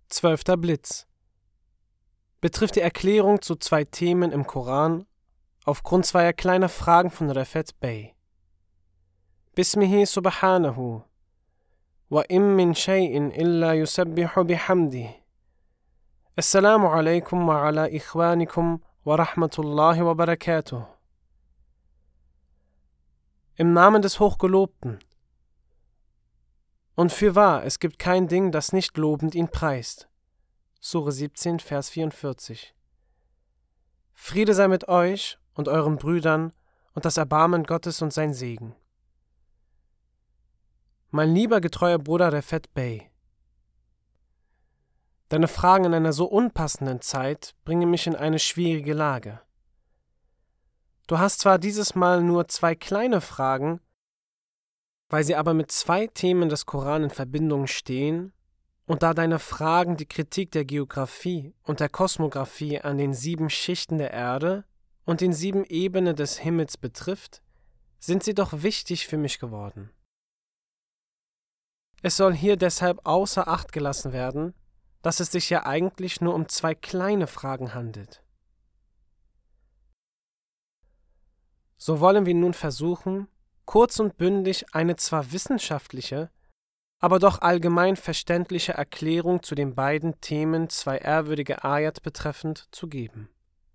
12. Blitz betrifft die Erklärung zu 2 Themen im Koran aufgrund 2 kleiner Fragen von Rafat Bey. Bismihi subhanahu wa im min shay'in illa yusabbihu bihamdi. Assalamu alaikum wa ala ikhwanikum wa rahmatullahi wa barakatuh. Im Namen des Hochgelobten. Und fürwahr, es gibt kein Ding, das nicht lobend ihn preist. Sure 17, Vers 44. Friede sei mit euch und euren Brüdern und das Erbarmen Gottes und sein Segen. Mein lieber, getreuer Bruder Rafat Bey, deine Fragen in einer so unpassenden Zeit bringen mich in eine schwierige Lage. Du hast zwar dieses Mal nur 2 kleine Fragen, weil sie aber mit 2 Themen des Koran in Verbindung stehen und da deine Fragen die Kritik der Geographie und der Kosmographie an den 7 Schichten der Erde und den 7 Ebenen des Himmels betrifft, sind sie doch wichtig für mich geworden. Es soll hier deshalb außer Acht gelassen werden, dass es sich ja eigentlich nur um 2 kleine Fragen handelt. So wollen wir nun versuchen, kurz und bündig eine zwar wissenschaftliche, aber doch allgemein verständliche Erklärung zu den beiden Themen 2 ehrwürdige Ayat betreffend zu geben.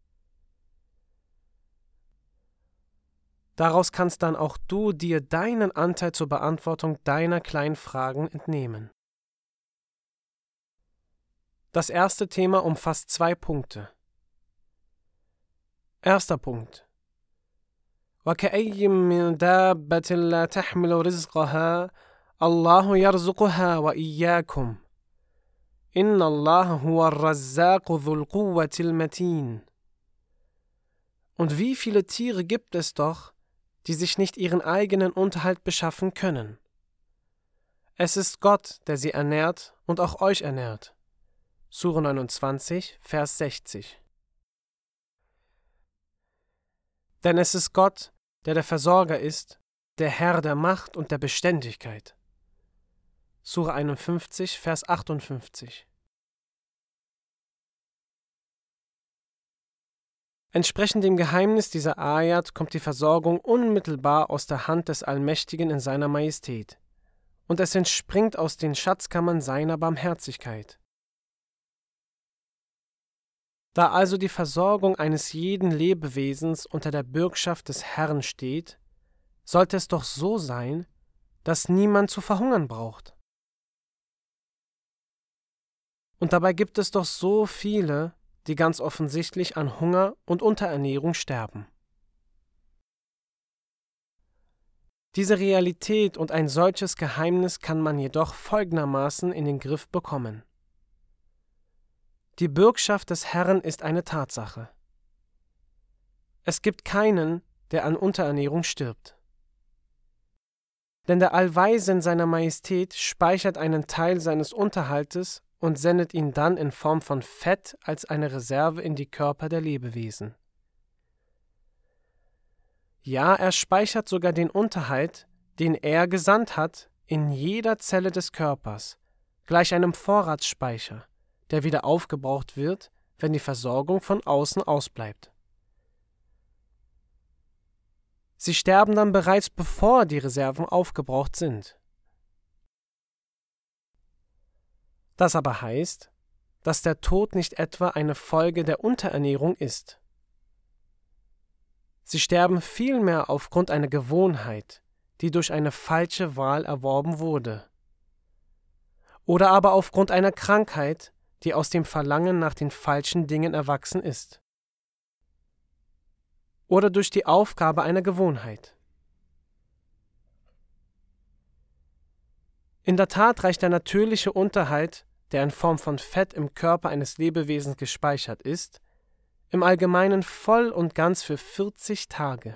Daraus kannst dann auch du dir deinen Anteil zur Beantwortung deiner kleinen Fragen entnehmen. Das erste Thema umfasst 2 Punkte. Erster Punkt. وَكَأَيٍّ مِّن دَابَّةٍ لَا تَحْمِلُ رِزْقَهَا اللَّهُ يَرْزُقُهَا وَإِيَّاكُمْ إِنَّ اللَّهَ هُوَ الرَّزَّاقُ ذُو الْقُوَّةِ الْمَتِينُ. Und wie viele Tiere gibt es doch, die sich nicht ihren eigenen Unterhalt beschaffen können? Es ist Gott, der sie ernährt und auch euch ernährt. Sure 29, Vers 60. Denn es ist Gott, der der Versorger ist, der Herr der Macht und der Beständigkeit. Sure 51, Vers 58. Entsprechend dem Geheimnis dieser Ayat kommt die Versorgung unmittelbar aus der Hand des Allmächtigen in seiner Majestät, und es entspringt aus den Schatzkammern seiner Barmherzigkeit. Da also die Versorgung eines jeden Lebewesens unter der Bürgschaft des Herrn steht, sollte es doch so sein, dass niemand zu verhungern braucht. Und dabei gibt es doch so viele, die ganz offensichtlich an Hunger und Unterernährung sterben. Diese Realität und ein solches Geheimnis kann man jedoch folgendermaßen in den Griff bekommen. Die Bürgschaft des Herrn ist eine Tatsache. Es gibt keinen, der an Unterernährung stirbt. Denn der Allweise in seiner Majestät speichert einen Teil seines Unterhaltes und sendet ihn dann in Form von Fett als eine Reserve in die Körper der Lebewesen. Ja, er speichert sogar den Unterhalt, den er gesandt hat, in jeder Zelle des Körpers, gleich einem Vorratsspeicher, der wieder aufgebraucht wird, wenn die Versorgung von außen ausbleibt. Sie sterben dann bereits, bevor die Reserven aufgebraucht sind. Das aber heißt, dass der Tod nicht etwa eine Folge der Unterernährung ist. Sie sterben vielmehr aufgrund einer Gewohnheit, die durch eine falsche Wahl erworben wurde. Oder aber aufgrund einer Krankheit, die aus dem Verlangen nach den falschen Dingen erwachsen ist. Oder durch die Aufgabe einer Gewohnheit. In der Tat reicht der natürliche Unterhalt, der in Form von Fett im Körper eines Lebewesens gespeichert ist, im Allgemeinen voll und ganz für 40 Tage.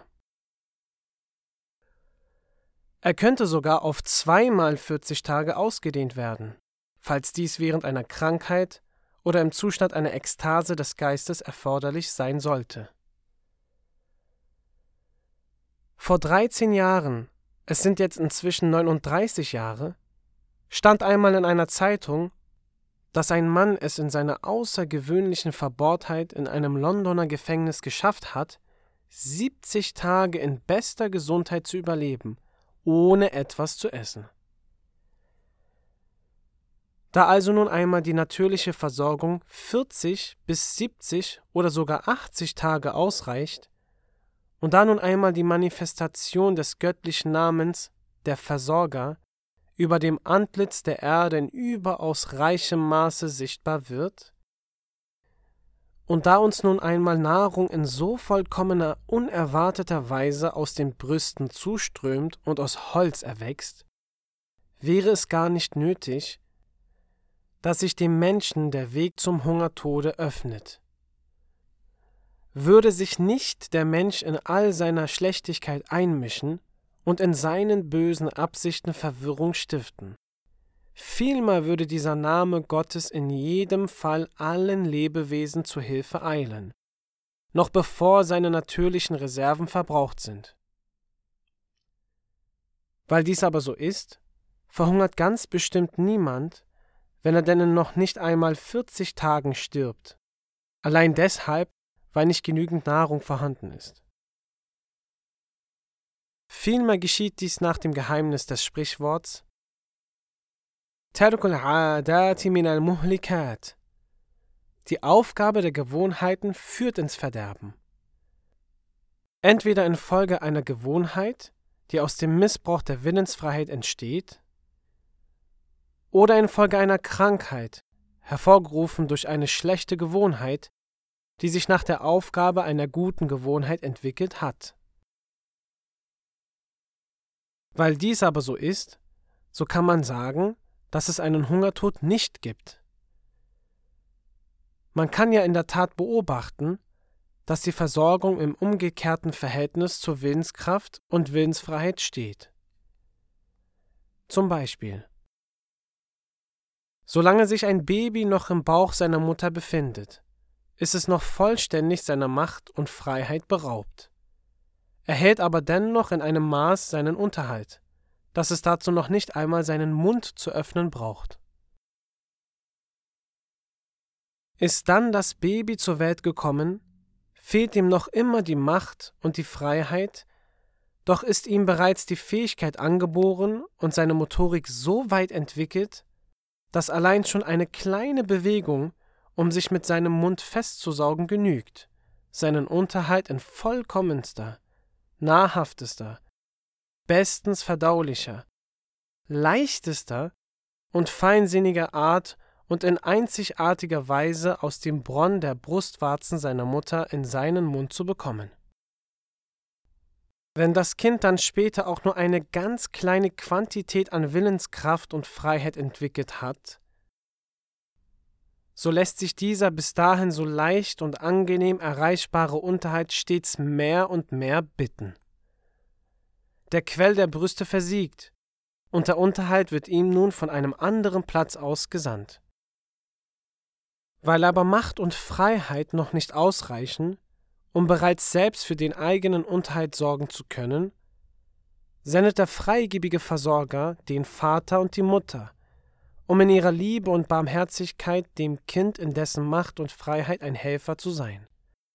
Er könnte sogar auf 2 mal 40 Tage ausgedehnt werden, falls dies während einer Krankheit oder im Zustand einer Ekstase des Geistes erforderlich sein sollte. Vor 13 Jahren, es sind jetzt inzwischen 39 Jahre, stand einmal in einer Zeitung, dass ein Mann es in seiner außergewöhnlichen Verbohrtheit in einem Londoner Gefängnis geschafft hat, 70 Tage in bester Gesundheit zu überleben, ohne etwas zu essen. Da also nun einmal die natürliche Versorgung 40 bis 70 oder sogar 80 Tage ausreicht und da nun einmal die Manifestation des göttlichen Namens, der Versorger, über dem Antlitz der Erde in überaus reichem Maße sichtbar wird, und da uns nun einmal Nahrung in so vollkommener, unerwarteter Weise aus den Brüsten zuströmt und aus Holz erwächst, wäre es gar nicht nötig, dass sich dem Menschen der Weg zum Hungertode öffnet. Würde sich nicht der Mensch in all seiner Schlechtigkeit einmischen und in seinen bösen Absichten Verwirrung stiften. Vielmehr würde dieser Name Gottes in jedem Fall allen Lebewesen zu Hilfe eilen, noch bevor seine natürlichen Reserven verbraucht sind. Weil dies aber so ist, verhungert ganz bestimmt niemand, wenn er denn in noch nicht einmal 40 Tagen stirbt, allein deshalb, weil nicht genügend Nahrung vorhanden ist. Vielmehr geschieht dies nach dem Geheimnis des Sprichworts Tarkul Aadati min al-Muhlikat. Die Aufgabe der Gewohnheiten führt ins Verderben. Entweder infolge einer Gewohnheit, die aus dem Missbrauch der Willensfreiheit entsteht, oder infolge einer Krankheit, hervorgerufen durch eine schlechte Gewohnheit, die sich nach der Aufgabe einer guten Gewohnheit entwickelt hat. Weil dies aber so ist, so kann man sagen, dass es einen Hungertod nicht gibt. Man kann ja in der Tat beobachten, dass die Versorgung im umgekehrten Verhältnis zur Willenskraft und Willensfreiheit steht. Zum Beispiel: Solange sich ein Baby noch im Bauch seiner Mutter befindet, ist es noch vollständig seiner Macht und Freiheit beraubt, erhält aber dennoch in einem Maß seinen Unterhalt, dass es dazu noch nicht einmal seinen Mund zu öffnen braucht. Ist dann das Baby zur Welt gekommen, fehlt ihm noch immer die Macht und die Freiheit, doch ist ihm bereits die Fähigkeit angeboren und seine Motorik so weit entwickelt, dass allein schon eine kleine Bewegung, um sich mit seinem Mund festzusaugen, genügt, seinen Unterhalt in vollkommenster, nahrhaftester, bestens verdaulicher, leichtester und feinsinniger Art und in einzigartiger Weise aus dem Bronn der Brustwarzen seiner Mutter in seinen Mund zu bekommen. Wenn das Kind dann später auch nur eine ganz kleine Quantität an Willenskraft und Freiheit entwickelt hat, so lässt sich dieser bis dahin so leicht und angenehm erreichbare Unterhalt stets mehr und mehr bitten. Der Quell der Brüste versiegt, und der Unterhalt wird ihm nun von einem anderen Platz aus gesandt. Weil aber Macht und Freiheit noch nicht ausreichen, um bereits selbst für den eigenen Unterhalt sorgen zu können, sendet der freigebige Versorger den Vater und die Mutter, um in ihrer Liebe und Barmherzigkeit dem Kind in dessen Macht und Freiheit ein Helfer zu sein.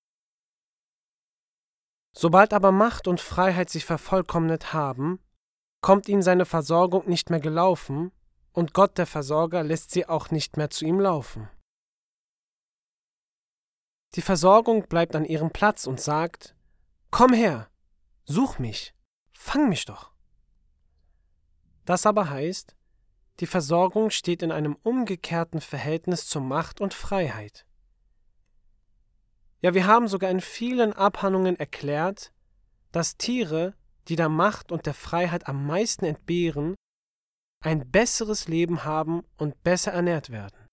Sobald aber Macht und Freiheit sich vervollkommnet haben, kommt ihm seine Versorgung nicht mehr gelaufen, und Gott der Versorger lässt sie auch nicht mehr zu ihm laufen. Die Versorgung bleibt an ihrem Platz und sagt: Komm her, such mich, fang mich doch. Das aber heißt, die Versorgung steht in einem umgekehrten Verhältnis zur Macht und Freiheit. Ja, wir haben sogar in vielen Abhandlungen erklärt, dass Tiere, die der Macht und der Freiheit am meisten entbehren, ein besseres Leben haben und besser ernährt werden.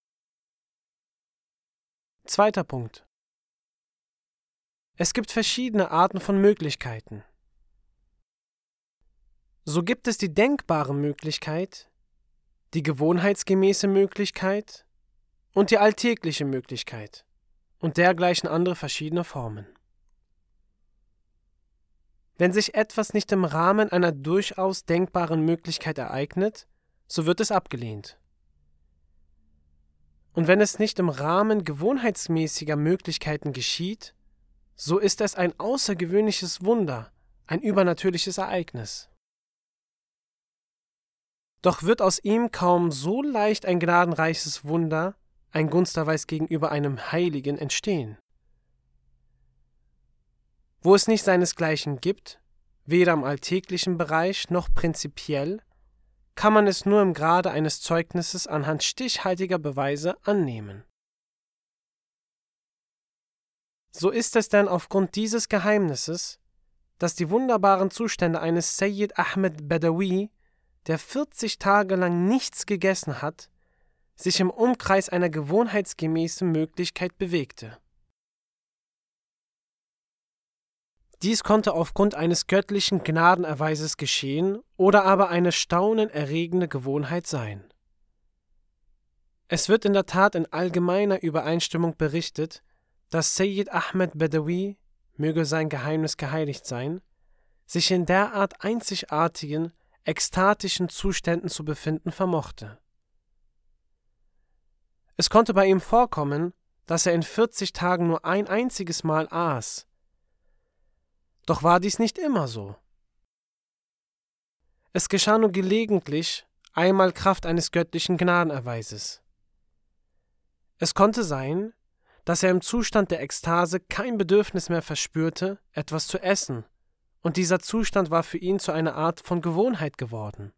Zweiter Punkt. Es gibt verschiedene Arten von Möglichkeiten. So gibt es die denkbare Möglichkeit, die gewohnheitsgemäße Möglichkeit und die alltägliche Möglichkeit und dergleichen andere verschiedene Formen. Wenn sich etwas nicht im Rahmen einer durchaus denkbaren Möglichkeit ereignet, so wird es abgelehnt. Und wenn es nicht im Rahmen gewohnheitsmäßiger Möglichkeiten geschieht, so ist es ein außergewöhnliches Wunder, ein übernatürliches Ereignis. Doch wird aus ihm kaum so leicht ein gnadenreiches Wunder, ein Gunsterweis gegenüber einem Heiligen entstehen. Wo es nicht seinesgleichen gibt, weder im alltäglichen Bereich noch prinzipiell, kann man es nur im Grade eines Zeugnisses anhand stichhaltiger Beweise annehmen. So ist es denn aufgrund dieses Geheimnisses, dass die wunderbaren Zustände eines Sayyid Ahmed Badawi, der 40 Tage lang nichts gegessen hat, sich im Umkreis einer gewohnheitsgemäßen Möglichkeit bewegte. Dies konnte aufgrund eines göttlichen Gnadenerweises geschehen oder aber eine staunenerregende Gewohnheit sein. Es wird in der Tat in allgemeiner Übereinstimmung berichtet, dass Sayyid Ahmed Badawi, möge sein Geheimnis geheiligt sein, sich in derart einzigartigen, ekstatischen Zuständen zu befinden vermochte. Es konnte bei ihm vorkommen, dass er in 40 Tagen nur ein einziges Mal aß. Doch war dies nicht immer so. Es geschah nur gelegentlich, einmal Kraft eines göttlichen Gnadenerweises. Es konnte sein, dass er im Zustand der Ekstase kein Bedürfnis mehr verspürte, etwas zu essen, und dieser Zustand war für ihn zu einer Art von Gewohnheit geworden.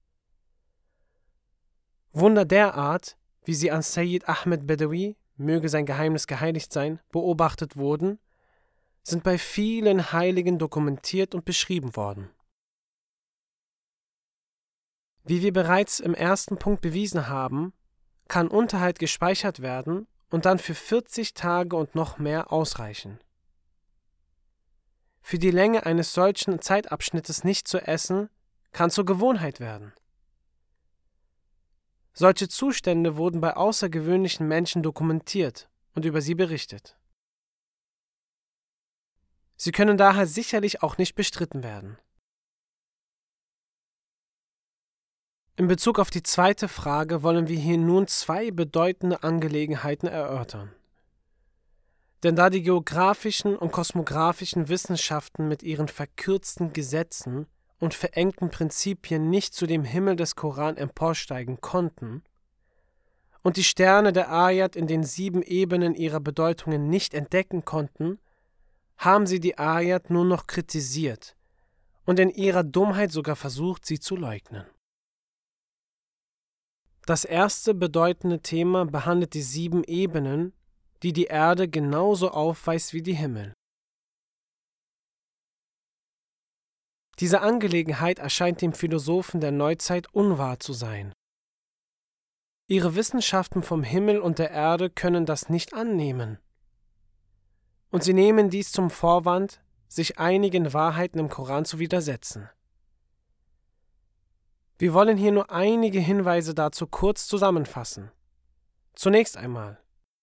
Wunder derart, wie sie an Sayyid Ahmed Badawi, möge sein Geheimnis geheiligt sein, beobachtet wurden, sind bei vielen Heiligen dokumentiert und beschrieben worden. Wie wir bereits im ersten Punkt bewiesen haben, kann Unterhalt gespeichert werden und dann für 40 Tage und noch mehr ausreichen. Für die Länge eines solchen Zeitabschnittes nicht zu essen, kann zur Gewohnheit werden. Solche Zustände wurden bei außergewöhnlichen Menschen dokumentiert und über sie berichtet. Sie können daher sicherlich auch nicht bestritten werden. In Bezug auf die zweite Frage wollen wir hier nun zwei bedeutende Angelegenheiten erörtern. Denn da die geografischen und kosmografischen Wissenschaften mit ihren verkürzten Gesetzen und verengten Prinzipien nicht zu dem Himmel des Koran emporsteigen konnten und die Sterne der Ayat in den 7 Ebenen ihrer Bedeutungen nicht entdecken konnten, haben sie die Ayat nur noch kritisiert und in ihrer Dummheit sogar versucht, sie zu leugnen. Das erste bedeutende Thema behandelt die 7 Ebenen, die die Erde genauso aufweist wie die Himmel. Diese Angelegenheit erscheint dem Philosophen der Neuzeit unwahr zu sein. Ihre Wissenschaften vom Himmel und der Erde können das nicht annehmen. Und sie nehmen dies zum Vorwand, sich einigen Wahrheiten im Koran zu widersetzen. Wir wollen hier nur einige Hinweise dazu kurz zusammenfassen. Zunächst einmal: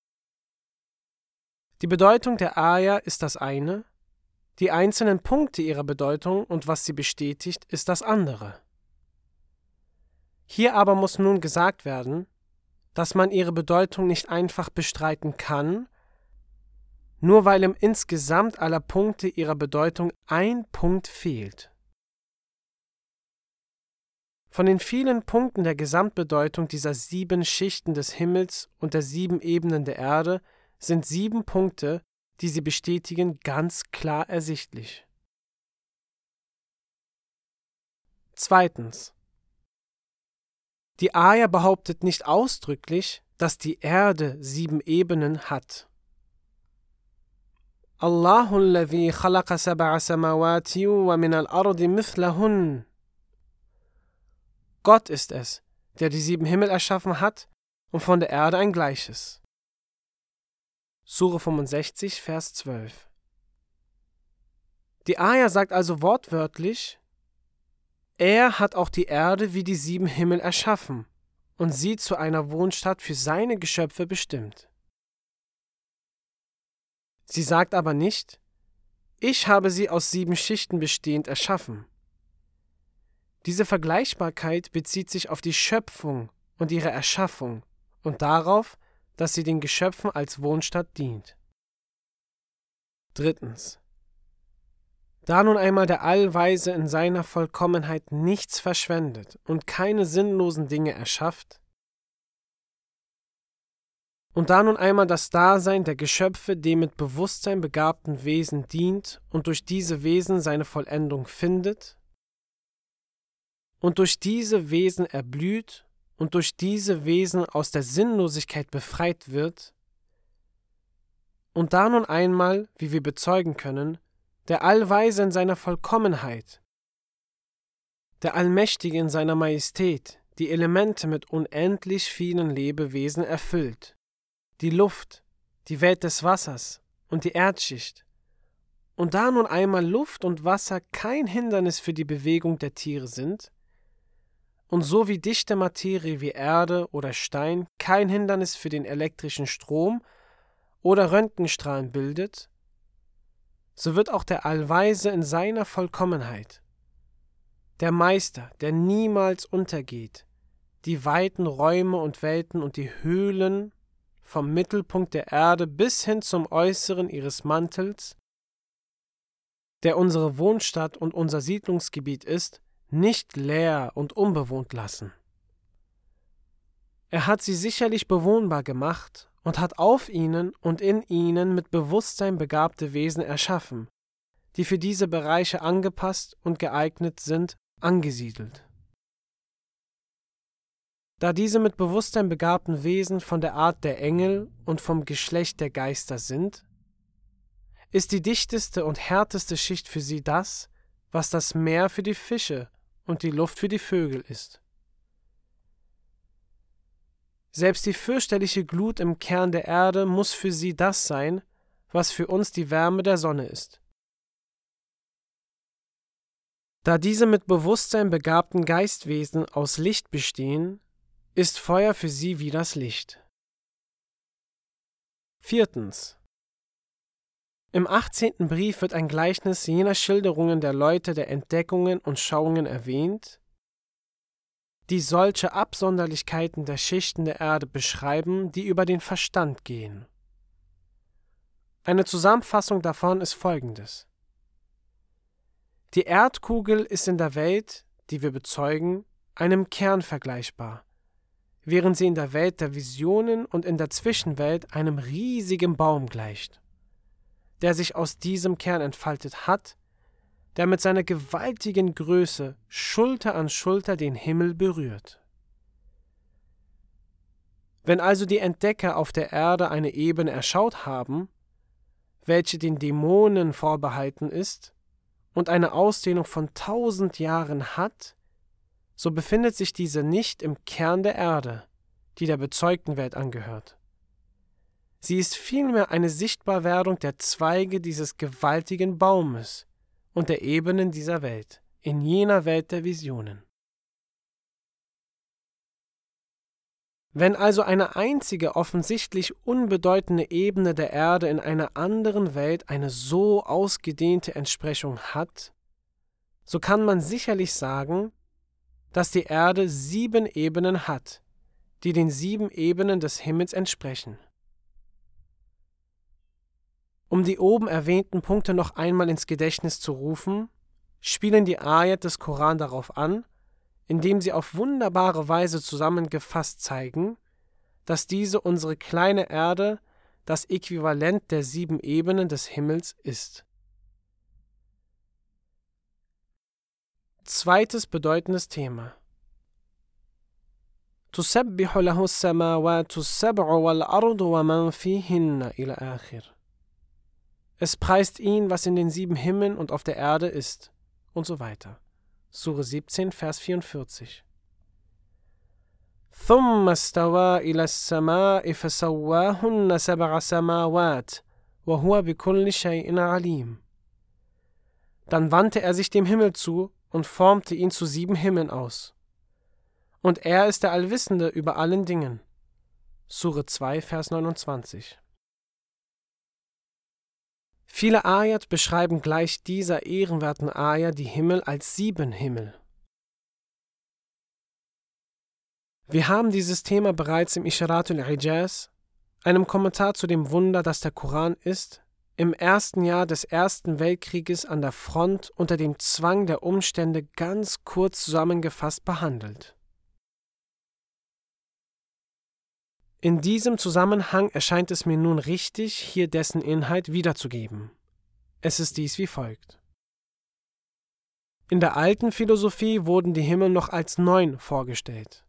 Die Bedeutung der Aya ist das eine, die einzelnen Punkte ihrer Bedeutung und was sie bestätigt, ist das andere. Hier aber muss nun gesagt werden, dass man ihre Bedeutung nicht einfach bestreiten kann, nur weil im Insgesamt aller Punkte ihrer Bedeutung ein Punkt fehlt. Von den vielen Punkten der Gesamtbedeutung dieser 7 Schichten des Himmels und der 7 Ebenen der Erde sind 7 Punkte, die sie bestätigen, ganz klar ersichtlich. Zweitens: Die Aya behauptet nicht ausdrücklich, dass die Erde 7 Ebenen hat. Allahu alladhi khalaqa sab'a samawati wa min al-ardi mithlahun. Gott ist es, der die 7 Himmel erschaffen hat und von der Erde ein Gleiches. Sure 65, Vers 12. Die Aya sagt also wortwörtlich: Er hat auch die Erde wie die 7 Himmel erschaffen und sie zu einer Wohnstatt für seine Geschöpfe bestimmt. Sie sagt aber nicht: Ich habe sie aus 7 Schichten bestehend erschaffen. Diese Vergleichbarkeit bezieht sich auf die Schöpfung und ihre Erschaffung und darauf, dass sie den Geschöpfen als Wohnstatt dient. Drittens. Da nun einmal der Allweise in seiner Vollkommenheit nichts verschwendet und keine sinnlosen Dinge erschafft, und da nun einmal das Dasein der Geschöpfe dem mit Bewusstsein begabten Wesen dient und durch diese Wesen seine Vollendung findet, und durch diese Wesen erblüht und durch diese Wesen aus der Sinnlosigkeit befreit wird, und da nun einmal, wie wir bezeugen können, der Allweise in seiner Vollkommenheit, der Allmächtige in seiner Majestät, die Elemente mit unendlich vielen Lebewesen erfüllt, die Luft, die Welt des Wassers und die Erdschicht, und da nun einmal Luft und Wasser kein Hindernis für die Bewegung der Tiere sind, und so wie dichte Materie wie Erde oder Stein kein Hindernis für den elektrischen Strom oder Röntgenstrahlen bildet, so wird auch der Allweise in seiner Vollkommenheit, der Meister, der niemals untergeht, die weiten Räume und Welten und die Höhlen vom Mittelpunkt der Erde bis hin zum Äußeren ihres Mantels, der unsere Wohnstadt und unser Siedlungsgebiet ist, nicht leer und unbewohnt lassen. Er hat sie sicherlich bewohnbar gemacht und hat auf ihnen und in ihnen mit Bewusstsein begabte Wesen erschaffen, die für diese Bereiche angepasst und geeignet sind, angesiedelt. Da diese mit Bewusstsein begabten Wesen von der Art der Engel und vom Geschlecht der Geister sind, ist die dichteste und härteste Schicht für sie das, was das Meer für die Fische und die Luft für die Vögel ist. Selbst die fürchterliche Glut im Kern der Erde muss für sie das sein, was für uns die Wärme der Sonne ist. Da diese mit Bewusstsein begabten Geistwesen aus Licht bestehen, ist Feuer für sie wie das Licht. Viertens. Im 18. Brief wird ein Gleichnis jener Schilderungen der Leute der Entdeckungen und Schauungen erwähnt, die solche Absonderlichkeiten der Schichten der Erde beschreiben, die über den Verstand gehen. Eine Zusammenfassung davon ist folgendes: Die Erdkugel ist in der Welt, die wir bezeugen, einem Kern vergleichbar, während sie in der Welt der Visionen und in der Zwischenwelt einem riesigen Baum gleicht, der sich aus diesem Kern entfaltet hat, der mit seiner gewaltigen Größe Schulter an Schulter den Himmel berührt. Wenn also die Entdecker auf der Erde eine Ebene erschaut haben, welche den Dämonen vorbehalten ist und eine Ausdehnung von 1000 Jahren hat, so befindet sich diese nicht im Kern der Erde, die der bezeugten Welt angehört. Sie ist vielmehr eine Sichtbarwerdung der Zweige dieses gewaltigen Baumes und der Ebenen dieser Welt, in jener Welt der Visionen. Wenn also eine einzige offensichtlich unbedeutende Ebene der Erde in einer anderen Welt eine so ausgedehnte Entsprechung hat, so kann man sicherlich sagen, dass die Erde 7 Ebenen hat, die den 7 Ebenen des Himmels entsprechen. Um die oben erwähnten Punkte noch einmal ins Gedächtnis zu rufen, spielen die Ayat des Koran darauf an, indem sie auf wunderbare Weise zusammengefasst zeigen, dass diese unsere kleine Erde das Äquivalent der 7 Ebenen des Himmels ist. Zweites bedeutendes Thema. تسبح له السماوات السبع والأرض ومن فيهن إلى آخر. Es preist ihn, was in den 7 Himmeln und auf der Erde ist, und so weiter. Sure 17, Vers 44. ثم استوى إلى السماء فسواهن 7 سماوات وهو بكل شيء عليم. Dann wandte er sich dem Himmel zu und formte ihn zu 7 Himmeln aus. Und er ist der Allwissende über allen Dingen. Sure 2, Vers 29. Viele Ayat beschreiben gleich dieser ehrenwerten Ayah die Himmel als 7 Himmel. Wir haben dieses Thema bereits im Isharatul Ijaz, Einem Kommentar zu dem Wunder, das der Koran ist, im ersten Jahr des Ersten Weltkrieges an der Front unter dem Zwang der Umstände ganz kurz zusammengefasst behandelt. In diesem Zusammenhang erscheint es mir nun richtig, hier dessen Inhalt wiederzugeben. Es ist dies wie folgt. In der alten Philosophie wurden die Himmel noch als 9 vorgestellt.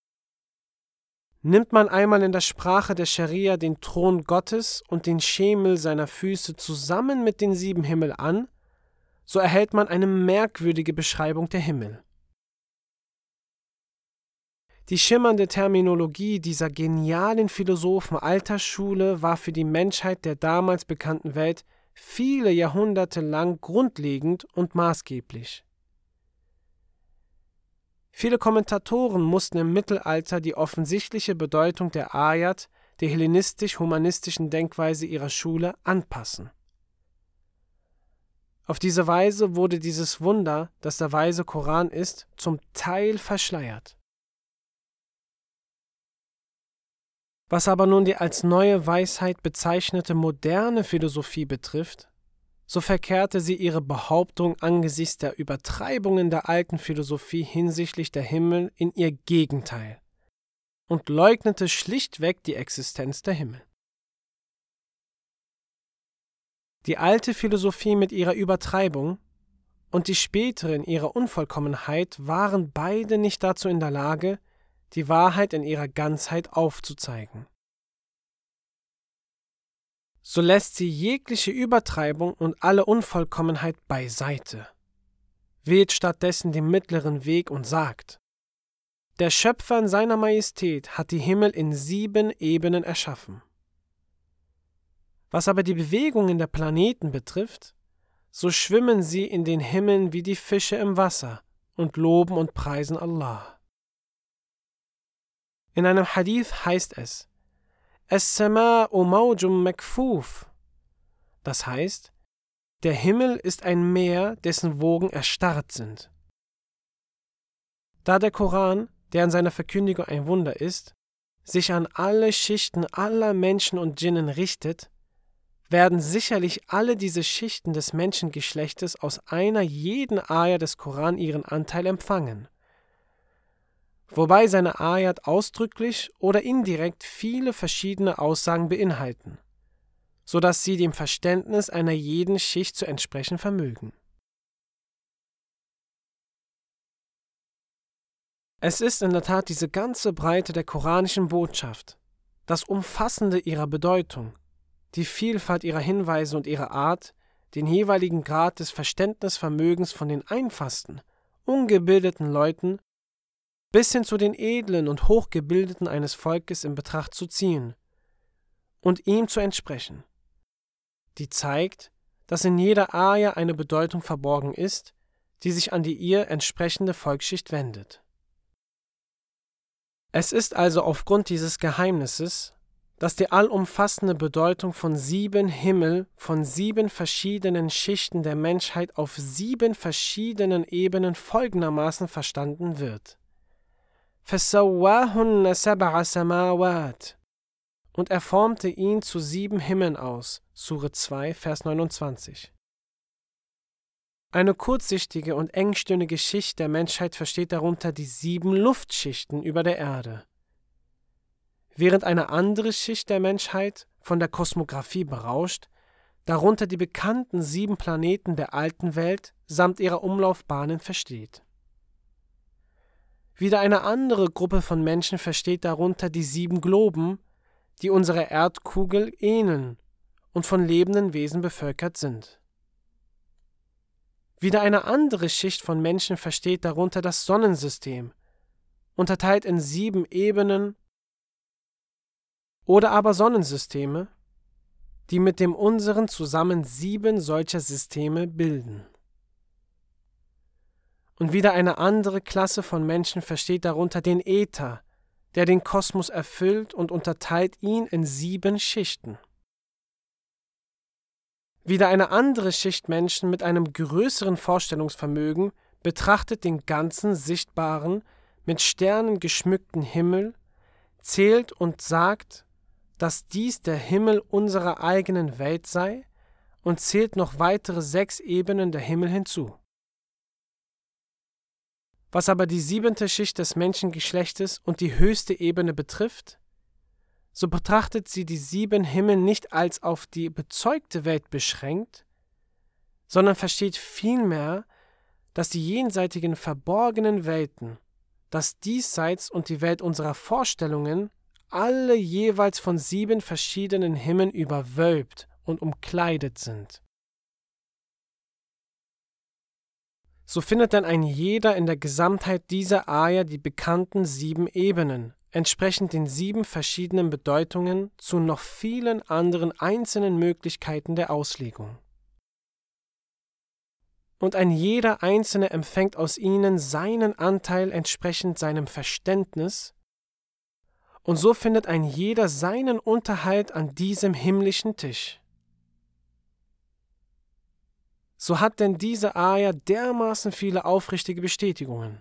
Nimmt man einmal in der Sprache der Scharia den Thron Gottes und den Schemel seiner Füße zusammen mit den 7 Himmel an, so erhält man eine merkwürdige Beschreibung der Himmel. Die schimmernde Terminologie dieser genialen Philosophen alter Schule war für die Menschheit der damals bekannten Welt viele Jahrhunderte lang grundlegend und maßgeblich. Viele Kommentatoren mussten im Mittelalter die offensichtliche Bedeutung der Ayat der hellenistisch-humanistischen Denkweise ihrer Schule anpassen. Auf diese Weise wurde dieses Wunder, das der weise Koran ist, zum Teil verschleiert. Was aber nun die als neue Weisheit bezeichnete moderne Philosophie betrifft, so verkehrte sie ihre Behauptung angesichts der Übertreibungen der alten Philosophie hinsichtlich der Himmel in ihr Gegenteil und leugnete schlichtweg die Existenz der Himmel. Die alte Philosophie mit ihrer Übertreibung und die spätere in ihrer Unvollkommenheit waren beide nicht dazu in der Lage, die Wahrheit in ihrer Ganzheit aufzuzeigen. So lässt sie jegliche Übertreibung und alle Unvollkommenheit beiseite, wählt stattdessen den mittleren Weg und sagt: Der Schöpfer in seiner Majestät hat die Himmel in 7 Ebenen erschaffen. Was aber die Bewegungen der Planeten betrifft, so schwimmen sie in den Himmeln wie die Fische im Wasser und loben und preisen Allah. In einem Hadith heißt es: As-sama'u mawjun makfuf. Das heißt, der Himmel ist ein Meer, dessen Wogen erstarrt sind. Da der Koran, der in seiner Verkündigung ein Wunder ist, sich an alle Schichten aller Menschen und Djinnen richtet, werden sicherlich alle diese Schichten des Menschengeschlechtes aus einer jeden Ayah des Koran ihren Anteil empfangen, wobei seine Ayat ausdrücklich oder indirekt viele verschiedene Aussagen beinhalten, sodass sie dem Verständnis einer jeden Schicht zu entsprechen vermögen. Es ist in der Tat diese ganze Breite der koranischen Botschaft, das Umfassende ihrer Bedeutung, die Vielfalt ihrer Hinweise und ihre Art, den jeweiligen Grad des Verständnisvermögens von den einfachsten, ungebildeten Leuten bis hin zu den Edlen und Hochgebildeten eines Volkes in Betracht zu ziehen und ihm zu entsprechen, die zeigt, dass in jeder Ayah eine Bedeutung verborgen ist, die sich an die ihr entsprechende Volksschicht wendet. Es ist also aufgrund dieses Geheimnisses, dass die allumfassende Bedeutung von 7 Himmel, von 7 verschiedenen Schichten der Menschheit auf 7 verschiedenen Ebenen folgendermaßen verstanden wird. فَسَوَّاهُنَّ سَبْعَ سَمَاوَاتٍ. Und er formte ihn zu 7 Himmeln aus. Sure 2, Vers 29. Eine kurzsichtige und engstirnige Schicht der Menschheit versteht darunter die 7 Luftschichten über der Erde, während eine andere Schicht der Menschheit, von der Kosmographie berauscht, darunter die bekannten 7 Planeten der alten Welt samt ihrer Umlaufbahnen versteht. Wieder eine andere Gruppe von Menschen versteht darunter die 7 Globen, die unserer Erdkugel ähneln und von lebenden Wesen bevölkert sind. Wieder eine andere Schicht von Menschen versteht darunter das Sonnensystem, unterteilt in 7 Ebenen oder aber Sonnensysteme, die mit dem unseren zusammen 7 solcher Systeme bilden. Und wieder eine andere Klasse von Menschen versteht darunter den Äther, der den Kosmos erfüllt und unterteilt ihn in 7 Schichten. Wieder eine andere Schicht Menschen mit einem größeren Vorstellungsvermögen betrachtet den ganzen sichtbaren, mit Sternen geschmückten Himmel, zählt und sagt, dass dies der Himmel unserer eigenen Welt sei und zählt noch weitere 6 Ebenen der Himmel hinzu. Was aber die 7. Schicht des Menschengeschlechtes und die höchste Ebene betrifft, so betrachtet sie die 7 Himmel nicht als auf die bezeugte Welt beschränkt, sondern versteht vielmehr, dass die jenseitigen verborgenen Welten, das Diesseits und die Welt unserer Vorstellungen alle jeweils von 7 verschiedenen Himmeln überwölbt und umkleidet sind. So findet dann ein jeder in der Gesamtheit dieser Ayah die bekannten 7 Ebenen, entsprechend den 7 verschiedenen Bedeutungen zu noch vielen anderen einzelnen Möglichkeiten der Auslegung. Und ein jeder Einzelne empfängt aus ihnen seinen Anteil entsprechend seinem Verständnis, und so findet ein jeder seinen Unterhalt an diesem himmlischen Tisch. So hat denn diese Ayah dermaßen viele aufrichtige Bestätigungen.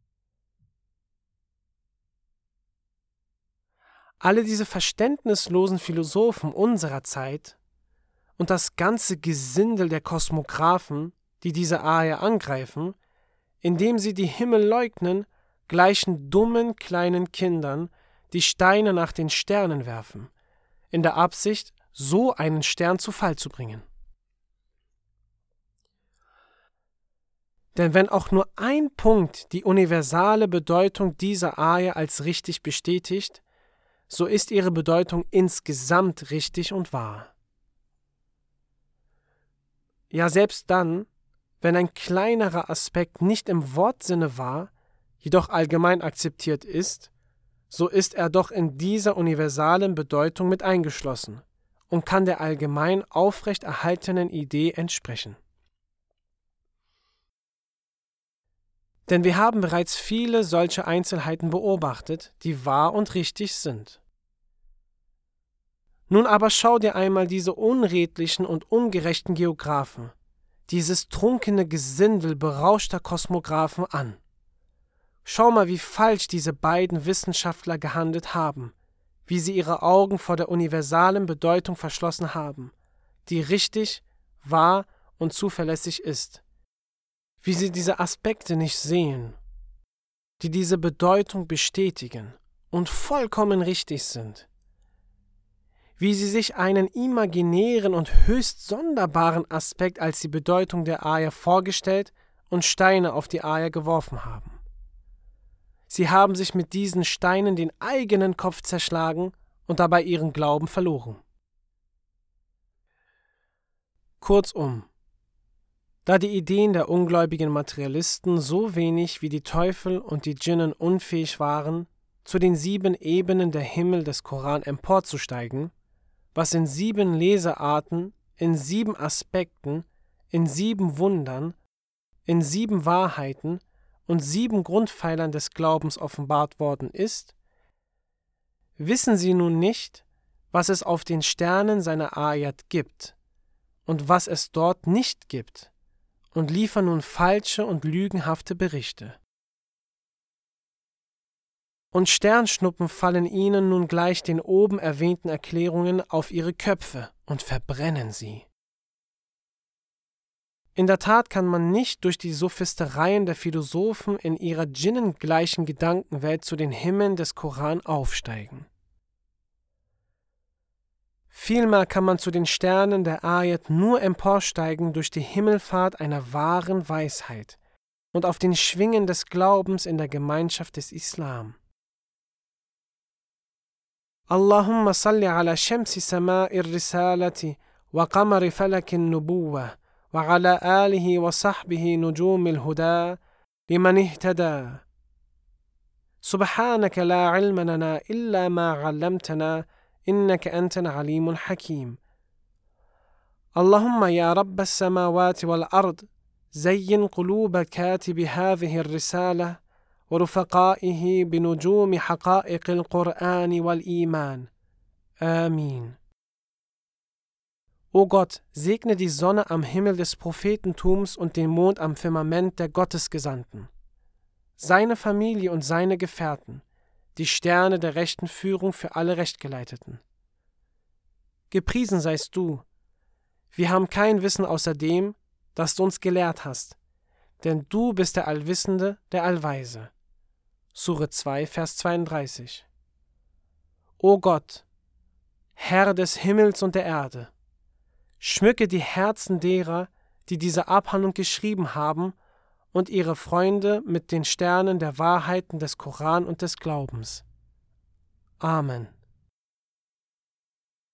Alle diese verständnislosen Philosophen unserer Zeit und das ganze Gesindel der Kosmographen, die diese Ayah angreifen, indem sie die Himmel leugnen, gleichen dummen kleinen Kindern, die Steine nach den Sternen werfen, in der Absicht, so einen Stern zu Fall zu bringen. Denn wenn auch nur ein Punkt die universale Bedeutung dieser Ayah als richtig bestätigt, so ist ihre Bedeutung insgesamt richtig und wahr. Ja, selbst dann, wenn ein kleinerer Aspekt nicht im Wortsinne wahr, jedoch allgemein akzeptiert ist, so ist er doch in dieser universalen Bedeutung mit eingeschlossen und kann der allgemein aufrecht erhaltenen Idee entsprechen. Denn wir haben bereits viele solche Einzelheiten beobachtet, die wahr und richtig sind. Nun aber schau dir einmal diese unredlichen und ungerechten Geographen, dieses trunkene Gesindel berauschter Kosmographen an. Schau mal, wie falsch diese beiden Wissenschaftler gehandelt haben, wie sie ihre Augen vor der universalen Bedeutung verschlossen haben, die richtig, wahr und zuverlässig ist. Wie sie diese Aspekte nicht sehen, die diese Bedeutung bestätigen und vollkommen richtig sind. Wie sie sich einen imaginären und höchst sonderbaren Aspekt als die Bedeutung der Ayah vorgestellt und Steine auf die Ayah geworfen haben. Sie haben sich mit diesen Steinen den eigenen Kopf zerschlagen und dabei ihren Glauben verloren. Kurzum, da die Ideen der ungläubigen Materialisten so wenig wie die Teufel und die Djinnen unfähig waren, zu den 7 Ebenen der Himmel des Koran emporzusteigen, was in 7 Lesearten, in 7 Aspekten, in 7 Wundern, in 7 Wahrheiten und 7 Grundpfeilern des Glaubens offenbart worden ist, wissen sie nun nicht, was es auf den Sternen seiner Ayat gibt und was es dort nicht gibt, und liefern nun falsche und lügenhafte Berichte. Und Sternschnuppen fallen ihnen nun gleich den oben erwähnten Erklärungen auf ihre Köpfe und verbrennen sie. In der Tat kann man nicht durch die Sophistereien der Philosophen in ihrer djinnengleichen Gedankenwelt zu den Himmeln des Koran aufsteigen. Vielmehr kann man zu den Sternen der Ayat nur emporsteigen durch die Himmelfahrt einer wahren Weisheit und auf den Schwingen des Glaubens in der Gemeinschaft des Islam. Allahumma salli ala shamsi sama'ir risalati wa qamari falakin nubuwah wa ala alihi wa sahbihi nujumil huda liman ihtada. Subhanaka la ilma lana illa ma 'allamtana إنك أنت العليم الحكيم. اللهم يا رب السماوات والأرض زين قلوب كاتب هذه الرسالة ورفقائه بنجوم حقائق القرآن والإيمان. Amin. O Gott, segne die Sonne am Himmel des Prophetentums und den Mond am Firmament der Gottesgesandten, seine Familie und seine Gefährten, die Sterne der rechten Führung für alle Rechtgeleiteten. gepriesen seist du. Wir haben kein Wissen außer dem, das du uns gelehrt hast, denn du bist der Allwissende, der Allweise. Sure 2, Vers 32. O Gott, Herr des Himmels und der Erde, schmücke die Herzen derer, die diese Abhandlung geschrieben haben, und ihre Freunde mit den Sternen der Wahrheiten des Koran und des Glaubens. Amen.